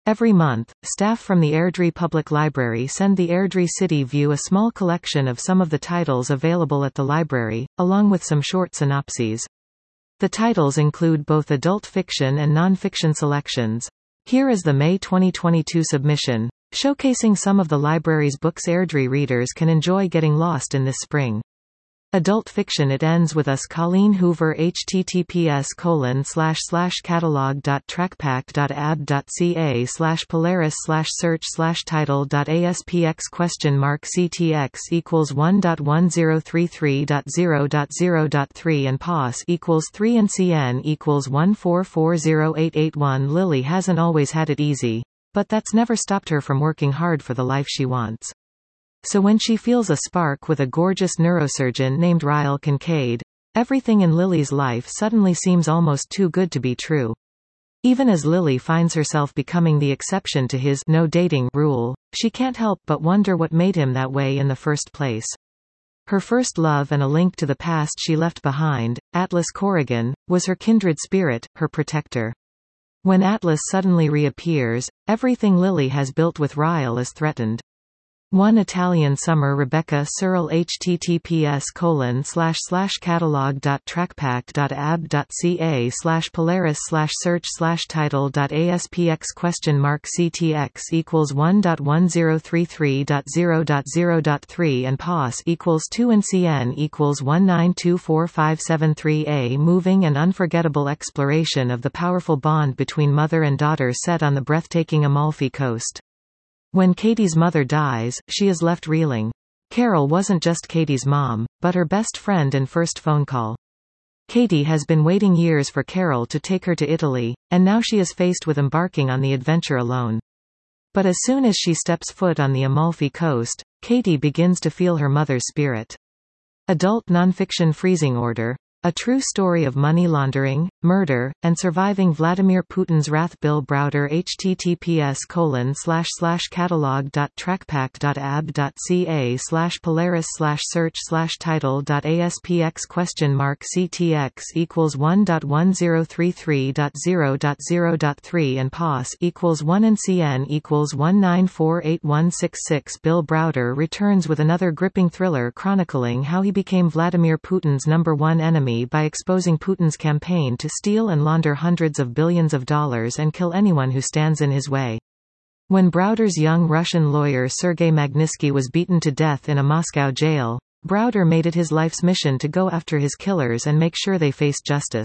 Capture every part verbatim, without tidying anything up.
Every month, staff from the Airdrie Public Library send the Airdrie City View a small collection of some of the titles available at the library, along with some short synopses. The titles include both adult fiction and non-fiction selections. Here is the May twenty twenty-two submission, showcasing some of the library's books Airdrie readers can enjoy getting lost in this spring. Adult fiction. It Ends With Us. Colleen Hoover. https colon slash slash catalog dot trackpack dot ab dot ca slash polaris slash search slash title dot aspx question mark ctx equals one dot one zero three three dot zero dot zero dot three and pos equals three and cn equals one four four zero eight eight one. Lily hasn't always had it easy, but that's never stopped her from working hard for the life she wants. So when she feels a spark with a gorgeous neurosurgeon named Ryle Kincaid, everything in Lily's life suddenly seems almost too good to be true. Even as Lily finds herself becoming the exception to his no dating rule, she can't help but wonder what made him that way in the first place. Her first love and a link to the past she left behind, Atlas Corrigan, was her kindred spirit, her protector. When Atlas suddenly reappears, everything Lily has built with Ryle is threatened. One Italian Summer. Rebecca Searle. https colon slash slash catalog dot trackpack dot ab dot ca slash polaris slash search slash title dot aspx question mark ctx equals one dot one zero three three dot zero dot zero dot three and pos equals two and cn equals one nine two four five seven three. A moving and unforgettable exploration of the powerful bond between mother and daughter set on the breathtaking Amalfi Coast. When Katie's mother dies, she is left reeling. Carol wasn't just Katie's mom, but her best friend and first phone call. Katie has been waiting years for Carol to take her to Italy, and now she is faced with embarking on the adventure alone. But as soon as she steps foot on the Amalfi Coast, Katie begins to feel her mother's spirit. Adult nonfiction. Freezing Order. A true story of money laundering, murder, and surviving Vladimir Putin's wrath. Bill Browder. https colon slash slash catalog dot trackpack dot ab dot ca slash polaris slash search slash title dot aspx question mark ctx equals one dot one zero three three dot zero dot zero dot three and pos equals one and cn equals one nine four eight one six six. Bill Browder returns with another gripping thriller chronicling how he became Vladimir Putin's number one enemy by exposing Putin's campaign to steal and launder hundreds of billions of dollars and kill anyone who stands in his way. When Browder's young Russian lawyer Sergei Magnitsky was beaten to death in a Moscow jail, Browder made it his life's mission to go after his killers and make sure they faced justice.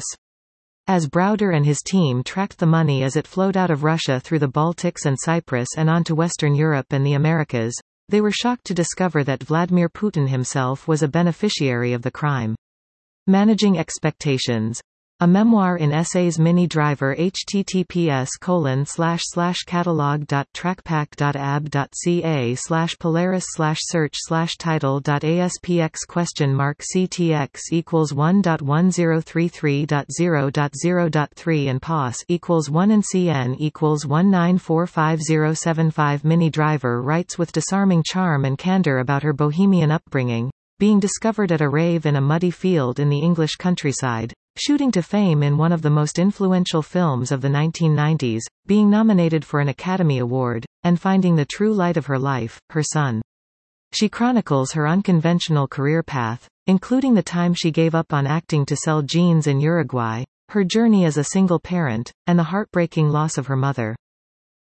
As Browder and his team tracked the money as it flowed out of Russia through the Baltics and Cyprus and on to Western Europe and the Americas, they were shocked to discover that Vladimir Putin himself was a beneficiary of the crime. Managing Expectations. A memoir in essays. Mini Driver. https colon slash slash catalog dot trackpack dot ab dot ca slash polaris slash search slash title dot aspx question mark ctx equals one dot one zero three three dot zero dot zero dot three and pos equals one and cn equals one nine four five zero seven five. Mini Driver writes with disarming charm and candor about her bohemian upbringing, being discovered at a rave in a muddy field in the English countryside, shooting to fame in one of the most influential films of the nineteen nineties, being nominated for an Academy Award, and finding the true light of her life, her son. She chronicles her unconventional career path, including the time she gave up on acting to sell jeans in Uruguay, her journey as a single parent, and the heartbreaking loss of her mother.